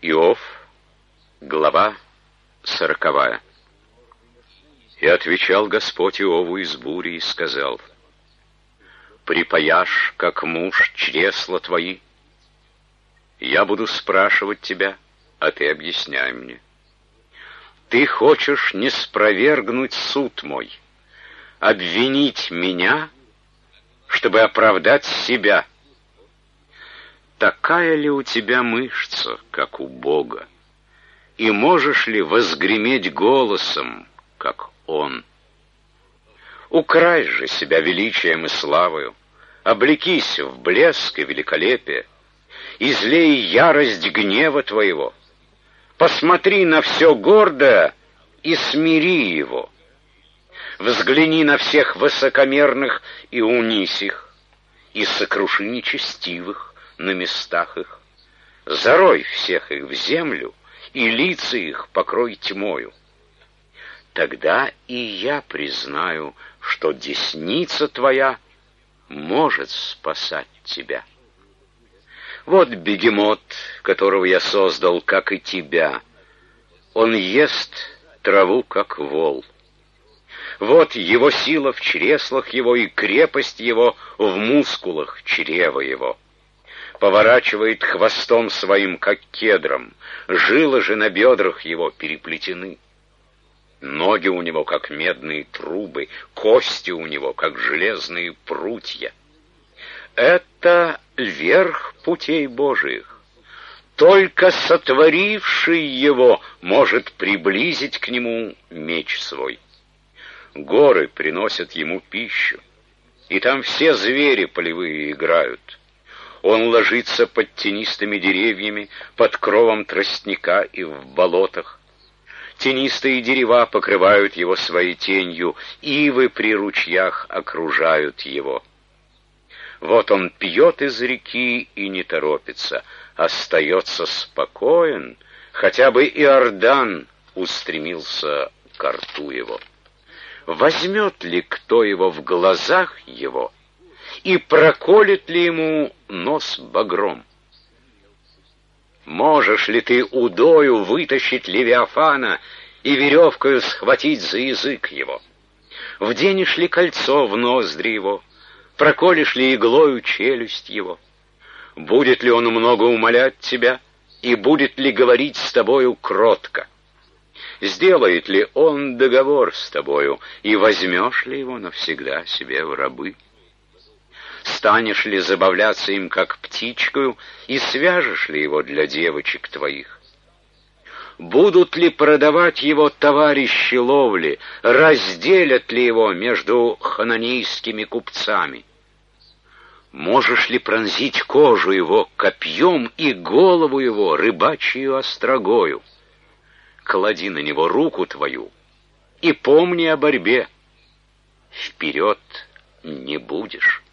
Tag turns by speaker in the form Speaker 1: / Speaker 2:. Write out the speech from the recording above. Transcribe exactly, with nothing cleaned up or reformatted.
Speaker 1: Иов, глава сороковая. И отвечал Господь Иову из бури и сказал: «Припаяшь, как муж, чресла твои. Я буду спрашивать тебя, а ты объясняй мне. Ты хочешь не спровергнуть суд мой, обвинить меня, чтобы оправдать себя. Такая ли у тебя мышца, как у Бога? И можешь ли возгреметь голосом, как Он? Укрась же себя величием и славою, облекись в блеск и великолепие, излей ярость гнева твоего, посмотри на все гордое и смири его. Взгляни на всех высокомерных и унись их, и сокруши нечестивых на местах их. Зарой всех их в землю, и лица их покрой тьмою. Тогда и я признаю, что десница твоя может спасать тебя. Вот бегемот, которого я создал, как и тебя. Он ест траву, как вол. Вот его сила в чреслах его и крепость его в мускулах чрева его. Поворачивает хвостом своим, как кедром, жилы же на бедрах его переплетены. Ноги у него, как медные трубы, кости у него, как железные прутья. Это верх путей Божиих. Только сотворивший его может приблизить к нему меч свой. Горы приносят ему пищу, и там все звери полевые играют. Он ложится под тенистыми деревьями, под кровом тростника и в болотах. Тенистые дерева покрывают его своей тенью, ивы при ручьях окружают его. Вот он пьет из реки и не торопится, остается спокоен, хотя бы Иордан устремился ко рту его. Возьмет ли кто его в глазах его, и проколет ли ему нос багром? Можешь ли ты удою вытащить Левиафана и веревкою схватить за язык его? Вденешь ли кольцо в ноздри его? Проколешь ли иглою челюсть его? Будет ли он много умолять тебя, и будет ли говорить с тобою кротко? Сделает ли он договор с тобою, и возьмешь ли его навсегда себе в рабы? Станешь ли забавляться им, как птичкою, и свяжешь ли его для девочек твоих? Будут ли продавать его товарищи ловли, разделят ли его между хананейскими купцами? Можешь ли пронзить кожу его копьем и голову его рыбачью острогою? Клади на него руку твою и помни о борьбе. Вперед не будешь.